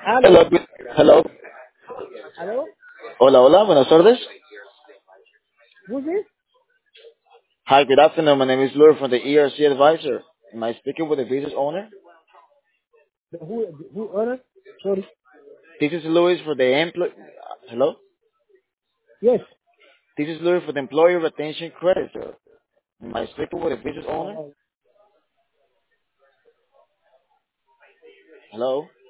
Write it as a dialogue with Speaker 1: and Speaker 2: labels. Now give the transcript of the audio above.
Speaker 1: Aló,
Speaker 2: Hello. Hello.
Speaker 1: aló,
Speaker 2: Hola, hola. Buenas tardes.
Speaker 1: who's this?
Speaker 2: Hi, good afternoon. My name is Lur from the ERC Advisor. Am I speaking with the business owner?
Speaker 1: Who owner? Sorry.
Speaker 2: This is Louis for the employee. Hello.
Speaker 1: Yes.
Speaker 2: This is Louis for the employee retention credit. Sir. Am I speaking with the business owner?
Speaker 1: Uh,
Speaker 2: Hello.